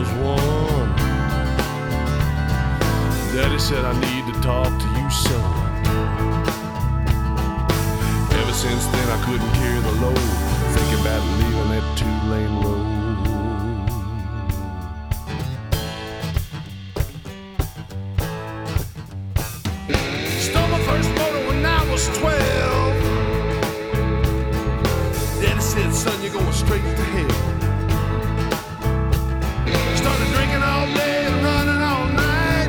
was one. Daddy said I need to talk to you, son. Ever since then I couldn't carry the load, thinking about leaving that two-lane road. Stole my first motor when I was 12. Daddy said, son, you're going straight to hell. Started drinking all day and running all night.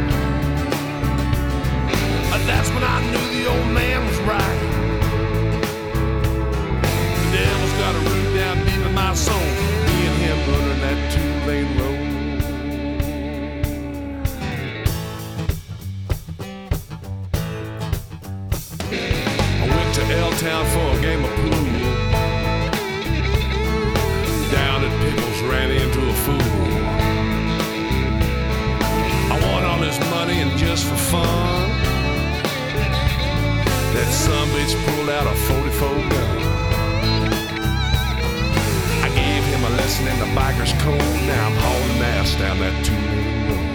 That's when I knew the old man was right. The devil's got a root down deep in my soul, me and him running that two-lane road. I went to L-Town for a game of pool. Down at Pickles ran into a fool. I won all his money and just for fun, that sumbitch pulled out a 44 gun. I gave him a lesson in the biker's code. Now I'm hauling ass down that two-lane road.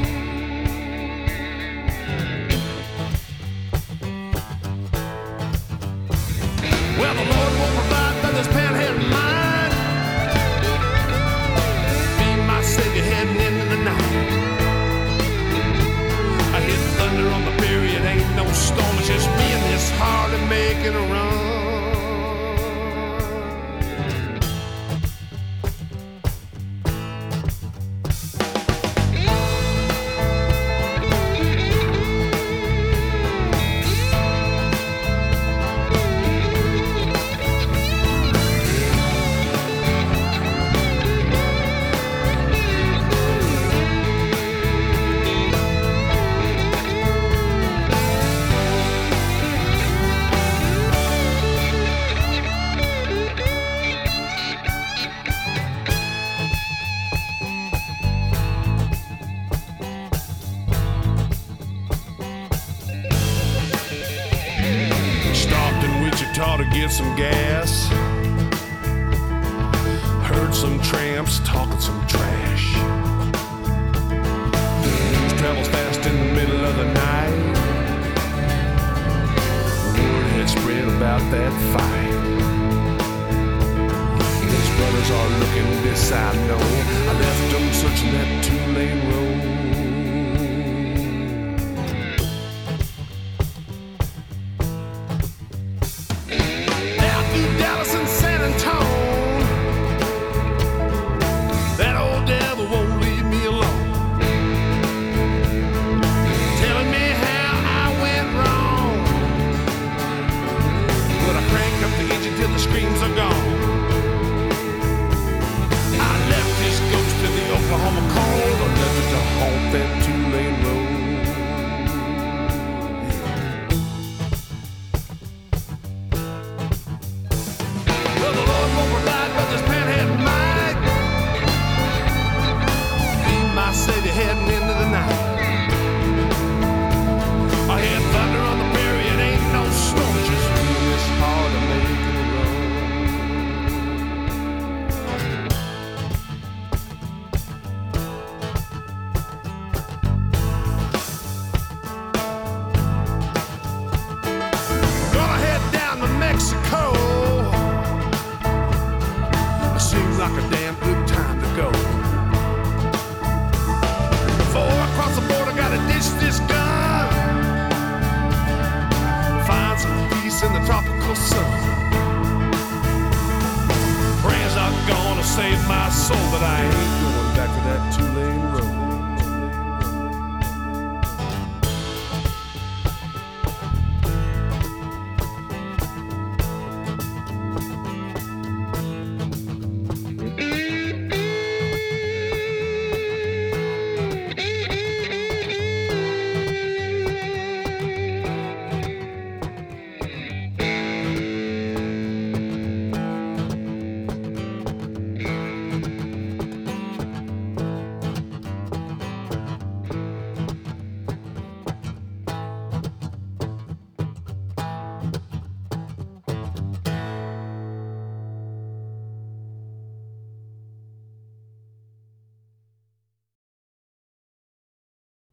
Well, the Lord won't provide for this panhead of mine. Be my savior heading into the night. I hit thunder on the prairie, it ain't no storm, it's just me and this Harley making a run. To get some gas. Heard some tramps talking some trash. News travels fast in the middle of the night. Word had spread about that fight. His brothers are looking, this I know. I left them searching that two-lane road. That old devil won't leave me alone, telling me how I went wrong. But I crank up the engine till the screams are gone. I left this ghost in the Oklahoma cold. I left it to haunt that two-lane road. Well, the Lord won't provide, but this panhead might be my savior heading into the night. I hear thunder on the prairie, it ain't no storm, it's just me, it's hard to make it run. Gonna head down to Mexico. Seems like a damn good time to go. Before I cross the border, gotta ditch this gun. Find some peace in the tropical sun. Prayers are gonna save my soul, but I ain't